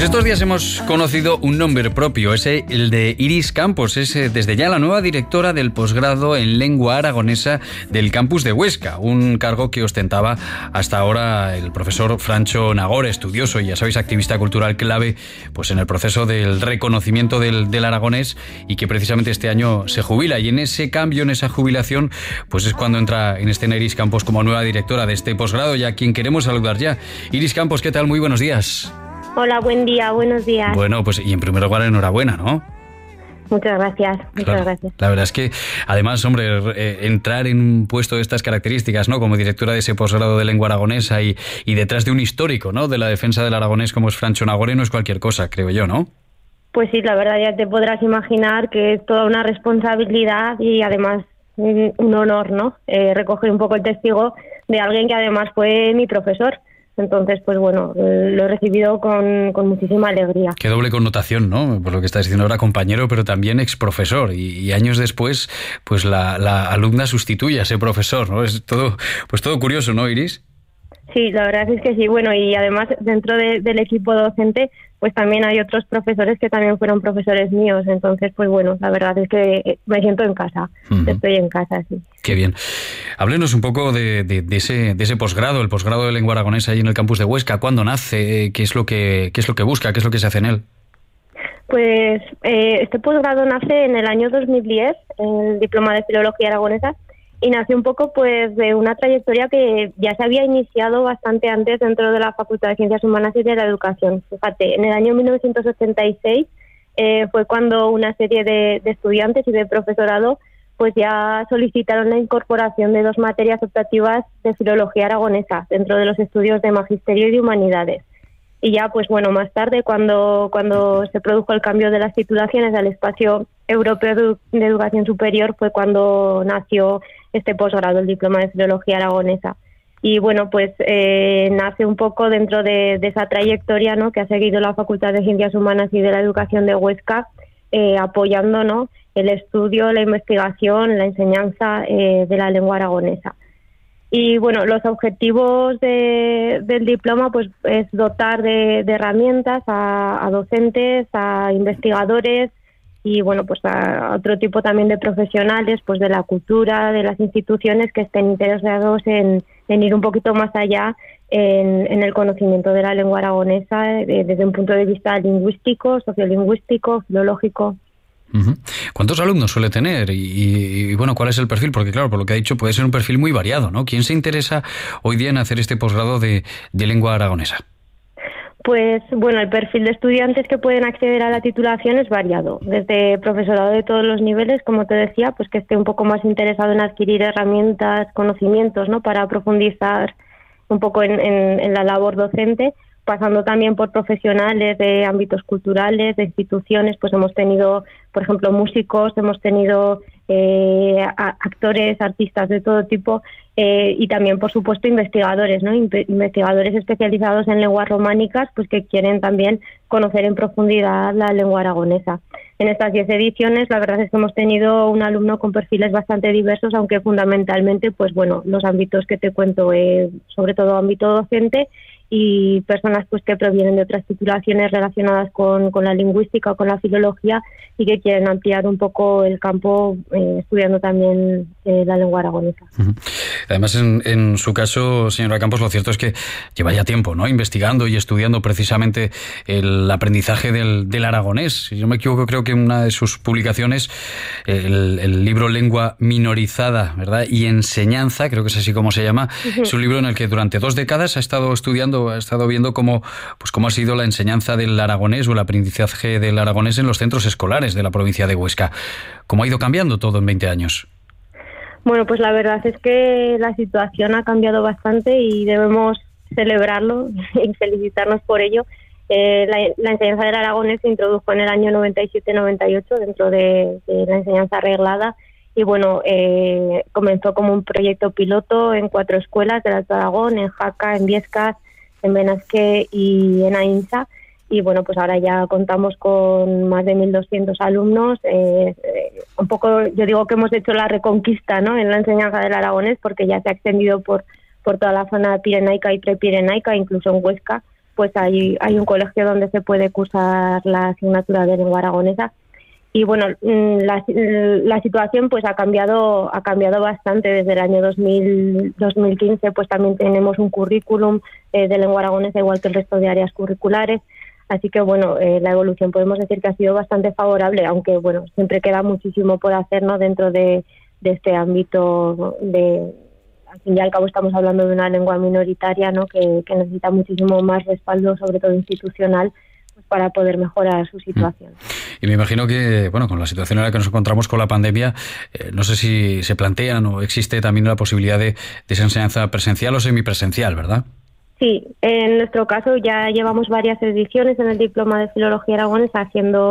Pues estos días hemos conocido un nombre propio, el de Iris Campos. Es desde ya la nueva directora del posgrado en lengua aragonesa del campus de Huesca, un cargo que ostentaba hasta ahora el profesor Francho Nagore, estudioso y, ya sabéis, activista cultural clave pues en el proceso del reconocimiento del aragonés, y que precisamente este año se jubila. Y en ese cambio, en esa jubilación, pues es cuando entra en escena Iris Campos como nueva directora de este posgrado, y a quien queremos saludar ya. Iris Campos, ¿qué tal? Muy buenos días. Hola, buen día, buenos días. Bueno, pues y en primer lugar, enhorabuena, ¿no? Muchas gracias, muchas gracias. La verdad es que, además, hombre, entrar en un puesto de estas características, ¿no?, como directora de ese posgrado de lengua aragonesa y detrás de un histórico, ¿no?, de la defensa del aragonés como es Francho Nagore, no es cualquier cosa, creo yo, ¿no? Pues sí, la verdad ya te podrás imaginar que es toda una responsabilidad y además un honor, ¿no? Recoger un poco el testigo de alguien que además fue mi profesor. Entonces, pues bueno, lo he recibido con muchísima alegría. Qué doble connotación, ¿no? Por lo que estás diciendo ahora, compañero, pero también exprofesor. Y años después, pues la alumna sustituye a ese profesor, ¿no? Es todo, pues todo curioso, ¿no, Iris? Sí, la verdad es que sí. Bueno, y además dentro del equipo docente, pues también hay otros profesores que también fueron profesores míos. Entonces, pues bueno, la verdad es que me siento en casa. Estoy en casa, sí. Qué bien. Háblenos un poco de ese posgrado, el posgrado de lengua aragonesa ahí en el campus de Huesca. ¿Cuándo nace? ¿Qué es lo que busca? ¿Qué es lo que se hace en él? Pues este posgrado nace en el año 2010, el diploma de Filología Aragonesa, y nació un poco pues de una trayectoria que ya se había iniciado bastante antes dentro de la Facultad de Ciencias Humanas y de la Educación. Fíjate, en el año 1986 fue cuando una serie de estudiantes y de profesorado pues ya solicitaron la incorporación de 2 materias optativas de Filología Aragonesa dentro de los estudios de Magisterio y de Humanidades. Y ya, pues bueno, más tarde, cuando se produjo el cambio de las titulaciones al espacio europeo de educación superior, fue cuando nació este posgrado, el diploma de Filología Aragonesa. Y bueno, pues nace un poco dentro de esa trayectoria, ¿no?, que ha seguido la Facultad de Ciencias Humanas y de la Educación de Huesca, apoyando, ¿no?, el estudio, la investigación, la enseñanza de la lengua aragonesa. Y bueno, los objetivos del diploma pues es dotar de herramientas a docentes, a investigadores y bueno, pues a otro tipo también de profesionales pues de la cultura, de las instituciones que estén interesados en ir un poquito más allá en el conocimiento de la lengua aragonesa desde un punto de vista lingüístico, sociolingüístico, filológico. ¿Cuántos alumnos suele tener? Y bueno, ¿cuál es el perfil? Porque claro, por lo que ha dicho, puede ser un perfil muy variado, ¿no? ¿Quién se interesa hoy día en hacer este posgrado de lengua aragonesa? Pues bueno, el perfil de estudiantes que pueden acceder a la titulación es variado, desde profesorado de todos los niveles, como te decía, pues que esté un poco más interesado en adquirir herramientas, conocimientos, ¿no?, para profundizar un poco en la labor docente, pasando también por profesionales de ámbitos culturales, de instituciones. Pues hemos tenido, por ejemplo, músicos, hemos tenido actores, artistas de todo tipo, y también, por supuesto, investigadores, ¿no?, investigadores especializados en lenguas románicas, pues que quieren también conocer en profundidad la lengua aragonesa. En estas 10 ediciones, la verdad es que hemos tenido un alumno con perfiles bastante diversos, aunque fundamentalmente, pues bueno, los ámbitos que te cuento, sobre todo ámbito docente, y personas pues que provienen de otras titulaciones relacionadas con la lingüística o con la filología y que quieren ampliar un poco el campo estudiando también la lengua aragonesa. Además, en su caso, señora Campos, lo cierto es que lleva ya tiempo, ¿no?, investigando y estudiando precisamente el aprendizaje del aragonés. Si no me equivoco, creo que una de sus publicaciones, el libro Lengua Minorizada, ¿verdad?, y Enseñanza, creo que es así como se llama, es un libro en el que durante 2 décadas ha estado estudiando, ha estado viendo cómo ha sido la enseñanza del aragonés o el aprendizaje del aragonés en los centros escolares de la provincia de Huesca. ¿Cómo ha ido cambiando todo en 20 años? Bueno, pues la verdad es que la situación ha cambiado bastante y debemos celebrarlo y felicitarnos por ello. La enseñanza del aragonés se introdujo en el año 97-98 dentro de la enseñanza reglada y bueno, comenzó como un proyecto piloto en 4 escuelas del Alto Aragón, en Jaca, en Viescas, en Benasque y en Ainsa. Y bueno, pues ahora ya contamos con más de 1.200 alumnos. Un poco, yo digo que hemos hecho la reconquista, ¿no?, en la enseñanza del aragonés, porque ya se ha extendido por toda la zona pirenaica y prepirenaica, incluso en Huesca, pues hay un colegio donde se puede cursar la asignatura de lengua aragonesa. Y bueno, la situación pues ha cambiado bastante desde el año 2015, pues también tenemos un currículum de lengua aragonesa igual que el resto de áreas curriculares. Así que bueno, la evolución podemos decir que ha sido bastante favorable, aunque bueno, siempre queda muchísimo por hacer, ¿no?, dentro de este ámbito al fin y al cabo estamos hablando de una lengua minoritaria, ¿no?, que necesita muchísimo más respaldo, sobre todo institucional, pues para poder mejorar su situación. Y me imagino que, bueno, con la situación en la que nos encontramos con la pandemia, no sé si se plantean o existe también la posibilidad de esa enseñanza presencial o semipresencial, ¿verdad? Sí, en nuestro caso ya llevamos varias ediciones en el diploma de Filología Aragonesa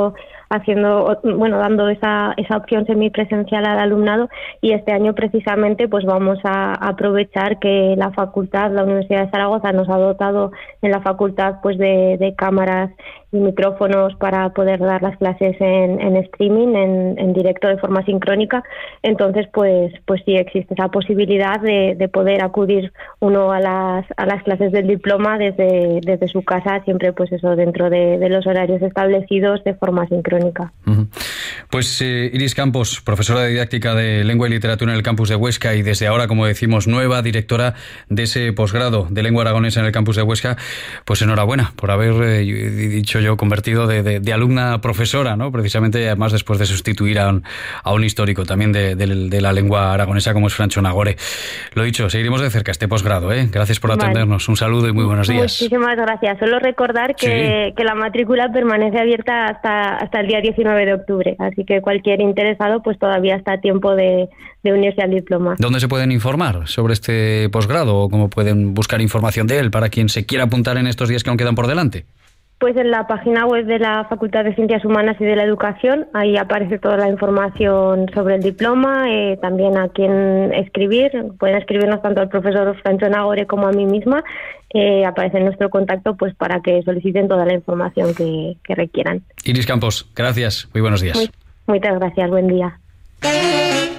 dando esa opción semipresencial al alumnado, y este año precisamente pues vamos a aprovechar que la Universidad de Zaragoza nos ha dotado en la facultad pues de cámaras y micrófonos para poder dar las clases en streaming, en directo de forma sincrónica. Entonces pues sí existe esa posibilidad de poder acudir uno a las clases del diploma desde su casa, siempre pues eso, dentro de los horarios establecidos de forma sincrónica. Pues Iris Campos, profesora de didáctica de lengua y literatura en el campus de Huesca y desde ahora, como decimos, nueva directora de ese posgrado de lengua aragonesa en el campus de Huesca, pues enhorabuena por haber, dicho yo, convertido de alumna a profesora, ¿no? Precisamente, además, después de sustituir a un histórico también de la lengua aragonesa como es Francho Nagore. Lo dicho, seguiremos de cerca este posgrado, ¿eh? Gracias por atendernos. Un saludo y muy buenos días. Muchísimas gracias. Solo recordar que la matrícula permanece abierta hasta el día 19 de octubre, así que cualquier interesado pues todavía está a tiempo de unirse al diploma. ¿Dónde se pueden informar sobre este posgrado o cómo pueden buscar información de él para quien se quiera apuntar en estos días que aún quedan por delante? Pues en la página web de la Facultad de Ciencias Humanas y de la Educación, ahí aparece toda la información sobre el diploma, también a quién escribir. Pueden escribirnos tanto al profesor Francho Nagore como a mí misma. Aparece en nuestro contacto pues para que soliciten toda la información que requieran. Iris Campos, gracias. Muy buenos días. Muchas gracias. Buen día.